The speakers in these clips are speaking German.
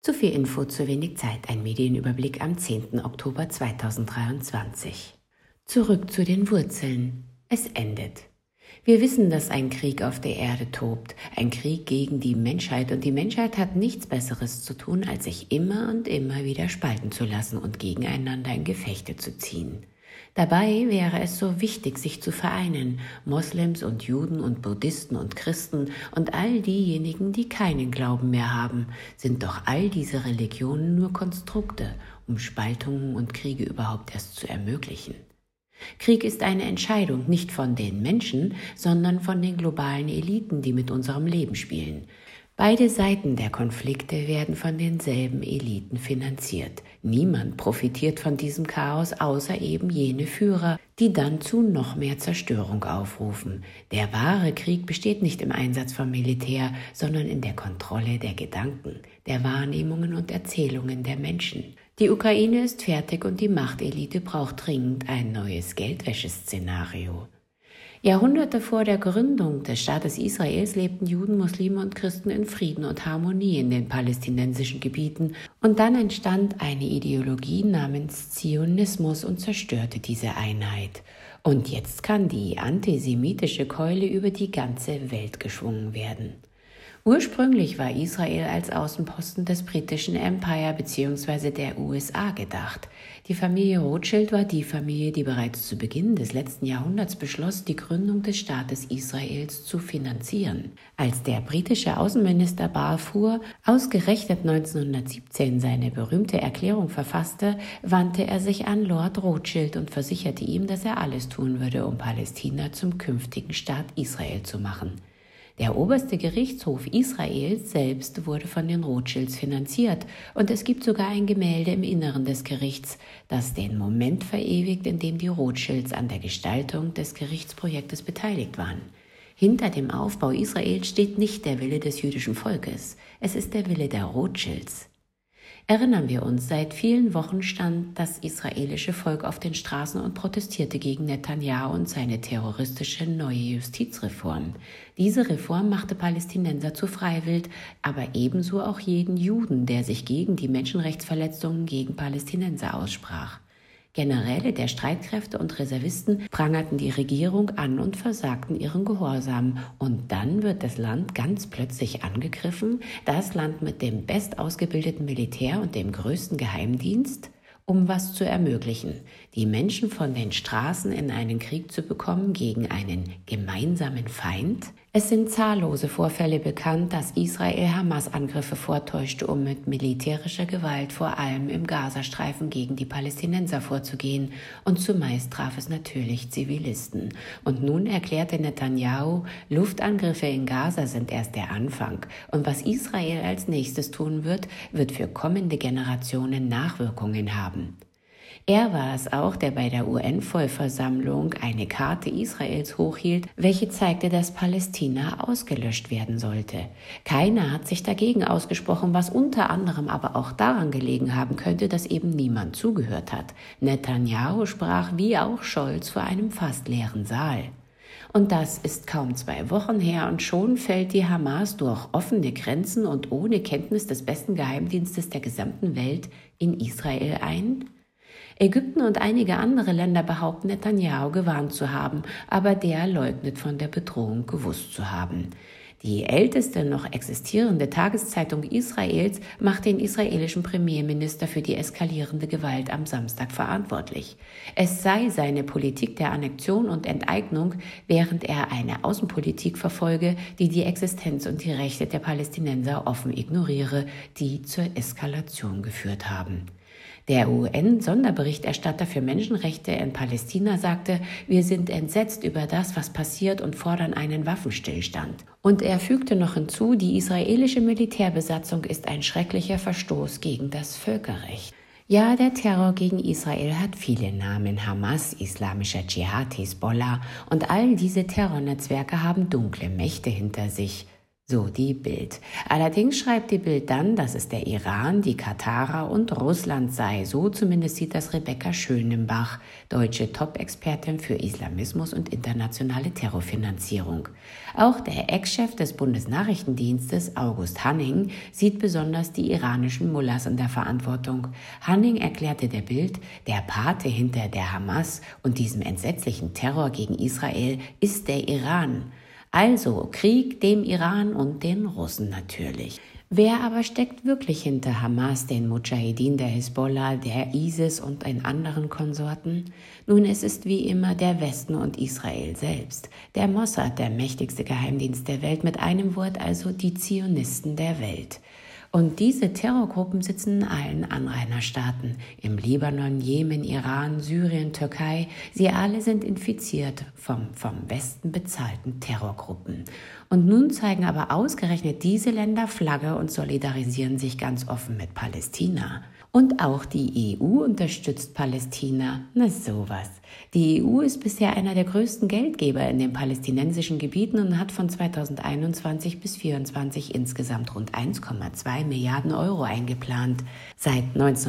Zu viel Info, zu wenig Zeit. Ein Medienüberblick am 10. Oktober 2023. Zurück zu den Wurzeln. Es endet. Wir wissen, dass ein Krieg auf der Erde tobt, ein Krieg gegen die Menschheit, und die Menschheit hat nichts Besseres zu tun, als sich immer und immer wieder spalten zu lassen und gegeneinander in Gefechte zu ziehen. Dabei wäre es so wichtig, sich zu vereinen, Moslems und Juden und Buddhisten und Christen und all diejenigen, die keinen Glauben mehr haben. Sind doch all diese Religionen nur Konstrukte, um Spaltungen und Kriege überhaupt erst zu ermöglichen? Krieg ist eine Entscheidung nicht von den Menschen, sondern von den globalen Eliten, die mit unserem Leben spielen. Beide Seiten der Konflikte werden von denselben Eliten finanziert. Niemand profitiert von diesem Chaos, außer eben jene Führer, die dann zu noch mehr Zerstörung aufrufen. Der wahre Krieg besteht nicht im Einsatz vom Militär, sondern in der Kontrolle der Gedanken, der Wahrnehmungen und Erzählungen der Menschen. Die Ukraine ist fertig und die Machtelite braucht dringend ein neues Geldwäscheszenario. Jahrhunderte vor der Gründung des Staates Israels lebten Juden, Muslime und Christen in Frieden und Harmonie in den palästinensischen Gebieten, und dann entstand eine Ideologie namens Zionismus und zerstörte diese Einheit. Und jetzt kann die antisemitische Keule über die ganze Welt geschwungen werden. Ursprünglich war Israel als Außenposten des britischen Empire bzw. der USA gedacht. Die Familie Rothschild war die Familie, die bereits zu Beginn des letzten Jahrhunderts beschloss, die Gründung des Staates Israels zu finanzieren. Als der britische Außenminister Balfour ausgerechnet 1917 seine berühmte Erklärung verfasste, wandte er sich an Lord Rothschild und versicherte ihm, dass er alles tun würde, um Palästina zum künftigen Staat Israel zu machen. Der oberste Gerichtshof Israels selbst wurde von den Rothschilds finanziert, und es gibt sogar ein Gemälde im Inneren des Gerichts, das den Moment verewigt, in dem die Rothschilds an der Gestaltung des Gerichtsprojektes beteiligt waren. Hinter dem Aufbau Israels steht nicht der Wille des jüdischen Volkes, es ist der Wille der Rothschilds. Erinnern wir uns, seit vielen Wochen stand das israelische Volk auf den Straßen und protestierte gegen Netanyahu und seine terroristische neue Justizreform. Diese Reform machte Palästinenser zu Freiwild, aber ebenso auch jeden Juden, der sich gegen die Menschenrechtsverletzungen gegen Palästinenser aussprach. Generäle der Streitkräfte und Reservisten prangerten die Regierung an und versagten ihren Gehorsam. Und dann wird das Land ganz plötzlich angegriffen, das Land mit dem bestausgebildeten Militär und dem größten Geheimdienst, um was zu ermöglichen: die Menschen von den Straßen in einen Krieg zu bekommen gegen einen gemeinsamen Feind. Es sind zahllose Vorfälle bekannt, dass Israel Hamas-Angriffe vortäuschte, um mit militärischer Gewalt vor allem im Gazastreifen gegen die Palästinenser vorzugehen, und zumeist traf es natürlich Zivilisten. Und nun erklärte Netanyahu, Luftangriffe in Gaza sind erst der Anfang, und was Israel als nächstes tun wird, wird für kommende Generationen Nachwirkungen haben. Er war es auch, der bei der UN-Vollversammlung eine Karte Israels hochhielt, welche zeigte, dass Palästina ausgelöscht werden sollte. Keiner hat sich dagegen ausgesprochen, was unter anderem aber auch daran gelegen haben könnte, dass eben niemand zugehört hat. Netanyahu sprach wie auch Scholz vor einem fast leeren Saal. Und das ist kaum 2 Wochen her, und schon fällt die Hamas durch offene Grenzen und ohne Kenntnis des besten Geheimdienstes der gesamten Welt in Israel ein? Ägypten und einige andere Länder behaupten, Netanyahu gewarnt zu haben, aber der leugnet, von der Bedrohung gewusst zu haben. Die älteste noch existierende Tageszeitung Israels macht den israelischen Premierminister für die eskalierende Gewalt am Samstag verantwortlich. Es sei seine Politik der Annexion und Enteignung, während er eine Außenpolitik verfolge, die die Existenz und die Rechte der Palästinenser offen ignoriere, die zur Eskalation geführt haben. Der UN-Sonderberichterstatter für Menschenrechte in Palästina sagte, wir sind entsetzt über das, was passiert, und fordern einen Waffenstillstand. Und er fügte noch hinzu, die israelische Militärbesatzung ist ein schrecklicher Verstoß gegen das Völkerrecht. Ja, der Terror gegen Israel hat viele Namen: Hamas, Islamischer Dschihad, Hisbollah, und all diese Terrornetzwerke haben dunkle Mächte hinter sich. So die Bild. Allerdings schreibt die Bild dann, dass es der Iran, die Katarer und Russland sei. So zumindest sieht das Rebecca Schönenbach, deutsche Top-Expertin für Islamismus und internationale Terrorfinanzierung. Auch der Ex-Chef des Bundesnachrichtendienstes, August Hanning, sieht besonders die iranischen Mullahs in der Verantwortung. Hanning erklärte der Bild, der Pate hinter der Hamas und diesem entsetzlichen Terror gegen Israel ist der Iran. Also Krieg dem Iran und den Russen natürlich. Wer aber steckt wirklich hinter Hamas, den Mudschahidin, der Hisbollah, der ISIS und den anderen Konsorten? Nun, es ist wie immer der Westen und Israel selbst. Der Mossad, der mächtigste Geheimdienst der Welt, mit einem Wort also die Zionisten der Welt. Und diese Terrorgruppen sitzen in allen Anrainerstaaten, im Libanon, Jemen, Iran, Syrien, Türkei. Sie alle sind infiziert vom Westen bezahlten Terrorgruppen. Und nun zeigen aber ausgerechnet diese Länder Flagge und solidarisieren sich ganz offen mit Palästina. Und auch die EU unterstützt Palästina. Na sowas. Die EU ist bisher einer der größten Geldgeber in den palästinensischen Gebieten und hat von 2021 bis 2024 insgesamt rund 1,2 Milliarden Euro eingeplant. Seit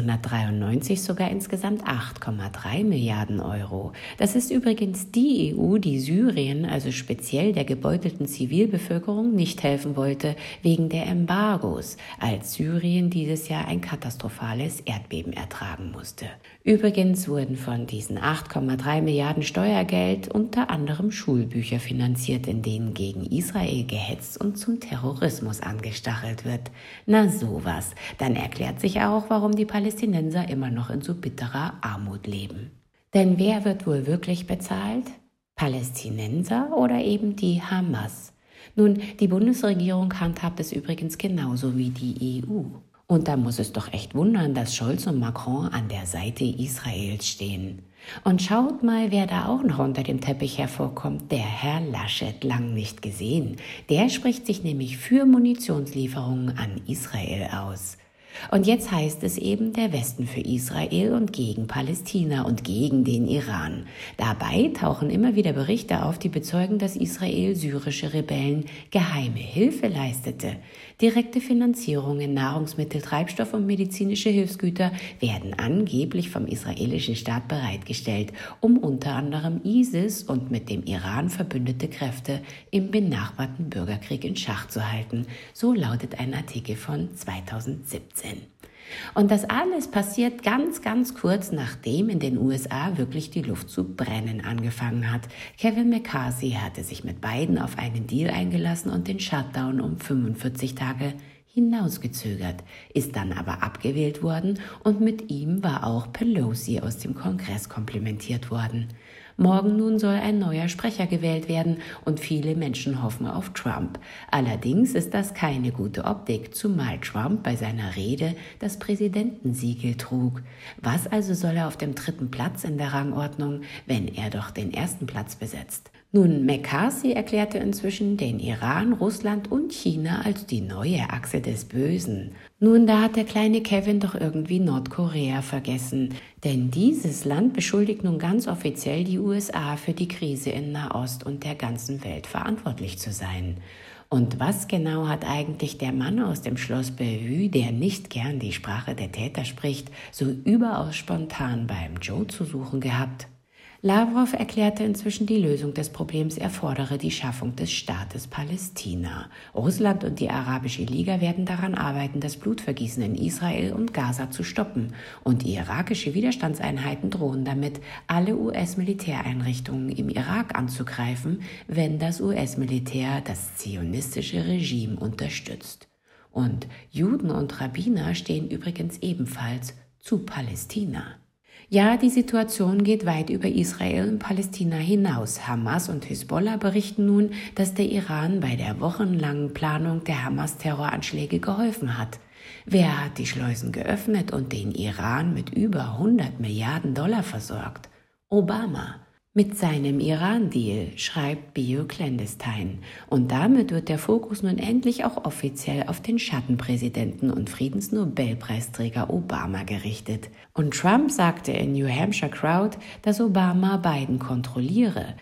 1993 sogar insgesamt 8,3 Milliarden Euro. Das ist übrigens die EU, die Syrien, also speziell der gebeutelten Zivilbevölkerung, nicht helfen wollte, wegen der Embargos, als Syrien dieses Jahr ein katastrophales Erdbeben ertragen musste. Übrigens wurden von diesen 8,3 Milliarden Steuergeld unter anderem Schulbücher finanziert, in denen gegen Israel gehetzt und zum Terrorismus angestachelt wird. Na sowas, dann erklärt sich auch, warum die Palästinenser immer noch in so bitterer Armut leben. Denn wer wird wohl wirklich bezahlt? Palästinenser oder eben die Hamas? Nun, die Bundesregierung handhabt es übrigens genauso wie die EU. Und da muss es doch echt wundern, dass Scholz und Macron an der Seite Israels stehen. Und schaut mal, wer da auch noch unter dem Teppich hervorkommt, der Herr Laschet, lang nicht gesehen. Der spricht sich nämlich für Munitionslieferungen an Israel aus. Und jetzt heißt es eben der Westen für Israel und gegen Palästina und gegen den Iran. Dabei tauchen immer wieder Berichte auf, die bezeugen, dass Israel syrische Rebellen geheime Hilfe leistete. Direkte Finanzierungen, Nahrungsmittel, Treibstoff und medizinische Hilfsgüter werden angeblich vom israelischen Staat bereitgestellt, um unter anderem ISIS und mit dem Iran verbündete Kräfte im benachbarten Bürgerkrieg in Schach zu halten. So lautet ein Artikel von 2017. Und das alles passiert ganz, ganz kurz, nachdem in den USA wirklich die Luft zu brennen angefangen hat. Kevin McCarthy hatte sich mit Biden auf einen Deal eingelassen und den Shutdown um 45 Tage hinausgezögert, ist dann aber abgewählt worden und mit ihm war auch Pelosi aus dem Kongress komplimentiert worden. Morgen nun soll ein neuer Sprecher gewählt werden und viele Menschen hoffen auf Trump. Allerdings ist das keine gute Optik, zumal Trump bei seiner Rede das Präsidentensiegel trug. Was also soll er auf dem 3. Platz in der Rangordnung, wenn er doch den 1. Platz besetzt? Nun, McCarthy erklärte inzwischen den Iran, Russland und China als die neue Achse des Bösen. Nun, da hat der kleine Kevin doch irgendwie Nordkorea vergessen. Denn dieses Land beschuldigt nun ganz offiziell die USA für die Krise in Nahost und der ganzen Welt verantwortlich zu sein. Und was genau hat eigentlich der Mann aus dem Schloss Bellevue, der nicht gern die Sprache der Täter spricht, so überaus spontan beim Joe zu suchen gehabt? Lavrov erklärte inzwischen, die Lösung des Problems erfordere die Schaffung des Staates Palästina. Russland und die Arabische Liga werden daran arbeiten, das Blutvergießen in Israel und Gaza zu stoppen. Und irakische Widerstandseinheiten drohen damit, alle US-Militäreinrichtungen im Irak anzugreifen, wenn das US-Militär das zionistische Regime unterstützt. Und Juden und Rabbiner stehen übrigens ebenfalls zu Palästina. Ja, die Situation geht weit über Israel und Palästina hinaus. Hamas und Hisbollah berichten nun, dass der Iran bei der wochenlangen Planung der Hamas-Terroranschläge geholfen hat. Wer hat die Schleusen geöffnet und den Iran mit über 100 Milliarden $100 versorgt? Obama. Mit seinem Iran-Deal, schreibt BioClandestine. Und damit wird der Fokus nun endlich auch offiziell auf den Schattenpräsidenten und Friedensnobelpreisträger Obama gerichtet. Und Trump sagte in New Hampshire Crowd, dass Obama Biden kontrolliere.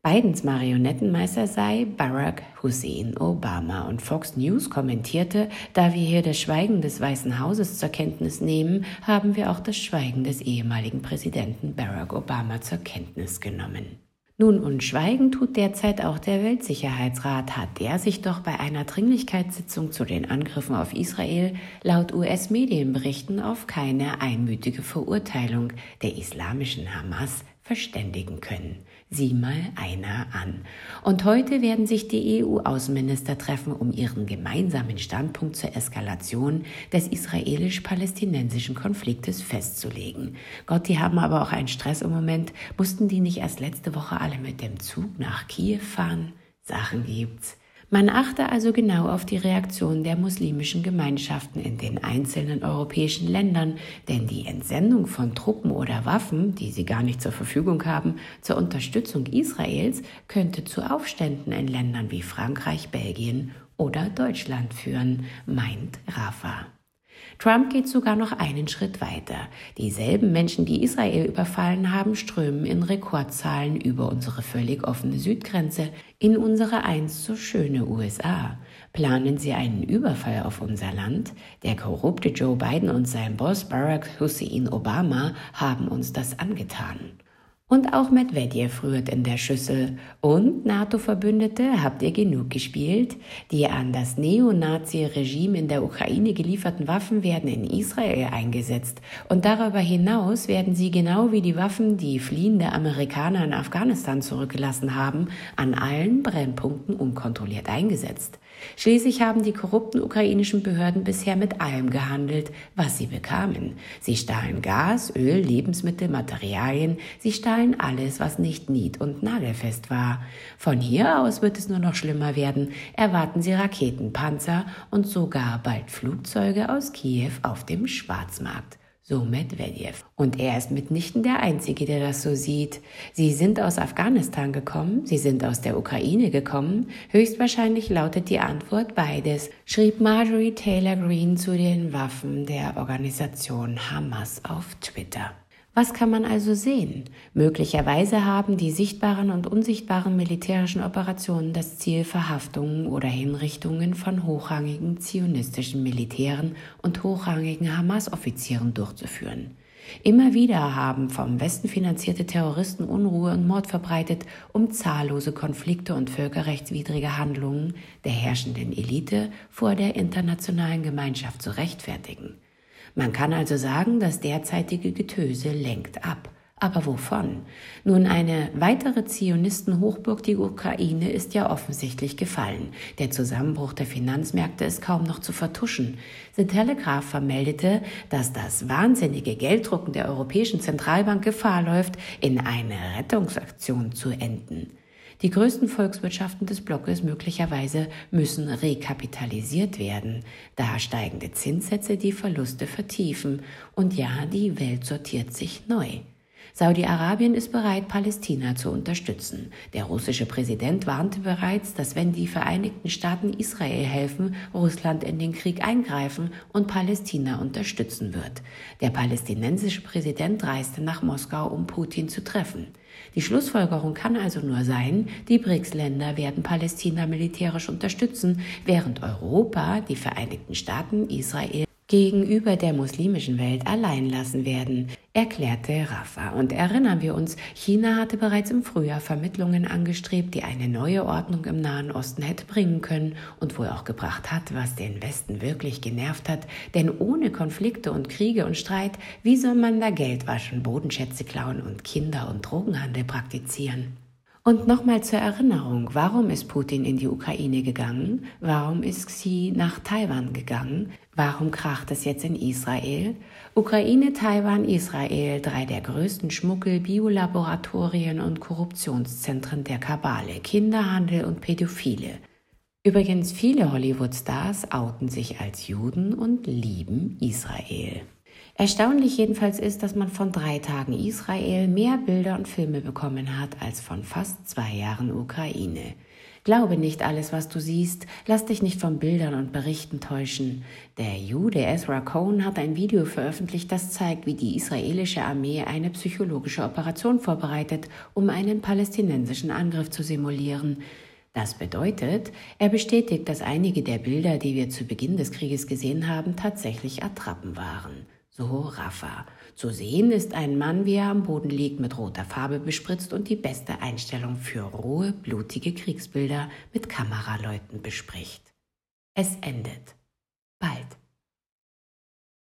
Bidens Marionettenmeister sei Barack Hussein Obama und Fox News kommentierte, da wir hier das Schweigen des Weißen Hauses zur Kenntnis nehmen, haben wir auch das Schweigen des ehemaligen Präsidenten Barack Obama zur Kenntnis genommen. Nun, und schweigen tut derzeit auch der Weltsicherheitsrat, hat der sich doch bei einer Dringlichkeitssitzung zu den Angriffen auf Israel laut US-Medienberichten auf keine einmütige Verurteilung der islamischen Hamas verständigen können. Sieh mal einer an. Und heute werden sich die EU-Außenminister treffen, um ihren gemeinsamen Standpunkt zur Eskalation des israelisch-palästinensischen Konfliktes festzulegen. Gott, die haben aber auch einen Stress im Moment. Mussten die nicht erst letzte Woche alle mit dem Zug nach Kiew fahren? Sachen gibt's. Man achte also genau auf die Reaktion der muslimischen Gemeinschaften in den einzelnen europäischen Ländern, denn die Entsendung von Truppen oder Waffen, die sie gar nicht zur Verfügung haben, zur Unterstützung Israels könnte zu Aufständen in Ländern wie Frankreich, Belgien oder Deutschland führen, meint Rafa. Trump geht sogar noch einen Schritt weiter. Dieselben Menschen, die Israel überfallen haben, strömen in Rekordzahlen über unsere völlig offene Südgrenze in unsere einst so schöne USA. Planen sie einen Überfall auf unser Land? Der korrupte Joe Biden und sein Boss Barack Hussein Obama haben uns das angetan. Und auch Medvedev rührt in der Schüssel. Und, NATO-Verbündete, habt ihr genug gespielt? Die an das Neonazi-Regime in der Ukraine gelieferten Waffen werden in Israel eingesetzt. Und darüber hinaus werden sie genau wie die Waffen, die fliehende Amerikaner in Afghanistan zurückgelassen haben, an allen Brennpunkten unkontrolliert eingesetzt. Schließlich haben die korrupten ukrainischen Behörden bisher mit allem gehandelt, was sie bekamen. Sie stahlen Gas, Öl, Lebensmittel, Materialien, sie stahlen alles, was nicht nied- und nagelfest war. Von hier aus wird es nur noch schlimmer werden. Erwarten Sie Raketen, Panzer und sogar bald Flugzeuge aus Kiew auf dem Schwarzmarkt. So Medvedev. Und er ist mitnichten der Einzige, der das so sieht. Sie sind aus Afghanistan gekommen, sie sind aus der Ukraine gekommen. Höchstwahrscheinlich lautet die Antwort beides, schrieb Marjorie Taylor Greene zu den Waffen der Organisation Hamas auf Twitter. Was kann man also sehen? Möglicherweise haben die sichtbaren und unsichtbaren militärischen Operationen das Ziel, Verhaftungen oder Hinrichtungen von hochrangigen zionistischen Militären und hochrangigen Hamas-Offizieren durchzuführen. Immer wieder haben vom Westen finanzierte Terroristen Unruhe und Mord verbreitet, um zahllose Konflikte und völkerrechtswidrige Handlungen der herrschenden Elite vor der internationalen Gemeinschaft zu rechtfertigen. Man kann also sagen, das derzeitige Getöse lenkt ab. Aber wovon? Nun, eine weitere Zionistenhochburg, die Ukraine, ist ja offensichtlich gefallen. Der Zusammenbruch der Finanzmärkte ist kaum noch zu vertuschen. The Telegraph vermeldete, dass das wahnsinnige Gelddrucken der Europäischen Zentralbank Gefahr läuft, in eine Rettungsaktion zu enden. Die größten Volkswirtschaften des Blockes möglicherweise müssen rekapitalisiert werden, da steigende Zinssätze die Verluste vertiefen. Und ja, die Welt sortiert sich neu. Saudi-Arabien ist bereit, Palästina zu unterstützen. Der russische Präsident warnte bereits, dass wenn die Vereinigten Staaten Israel helfen, Russland in den Krieg eingreifen und Palästina unterstützen wird. Der palästinensische Präsident reiste nach Moskau, um Putin zu treffen. Die Schlussfolgerung kann also nur sein, die BRICS-Länder werden Palästina militärisch unterstützen, während Europa, die Vereinigten Staaten, Israel gegenüber der muslimischen Welt allein lassen werden, erklärte Rafa. Und erinnern wir uns, China hatte bereits im Frühjahr Vermittlungen angestrebt, die eine neue Ordnung im Nahen Osten hätte bringen können und wohl auch gebracht hat, was den Westen wirklich genervt hat. Denn ohne Konflikte und Kriege und Streit, wie soll man da Geld waschen, Bodenschätze klauen und Kinder- und Drogenhandel praktizieren? Und nochmal zur Erinnerung, warum ist Putin in die Ukraine gegangen? Warum ist Xi nach Taiwan gegangen? Warum kracht es jetzt in Israel? Ukraine, Taiwan, Israel, 3 der größten Schmuggel-, Biolaboratorien und Korruptionszentren der Kabale, Kinderhandel und Pädophile. Übrigens, viele Hollywood-Stars outen sich als Juden und lieben Israel. Erstaunlich jedenfalls ist, dass man von 3 Tagen Israel mehr Bilder und Filme bekommen hat als von fast 2 Jahren Ukraine. Glaube nicht alles, was du siehst, lass dich nicht von Bildern und Berichten täuschen. Der Jude Ezra Cohen hat ein Video veröffentlicht, das zeigt, wie die israelische Armee eine psychologische Operation vorbereitet, um einen palästinensischen Angriff zu simulieren. Das bedeutet, er bestätigt, dass einige der Bilder, die wir zu Beginn des Krieges gesehen haben, tatsächlich Attrappen waren. So Rafa. Zu sehen ist ein Mann, wie er am Boden liegt, mit roter Farbe bespritzt und die beste Einstellung für rohe, blutige Kriegsbilder mit Kameraleuten bespricht. Es endet. Bald.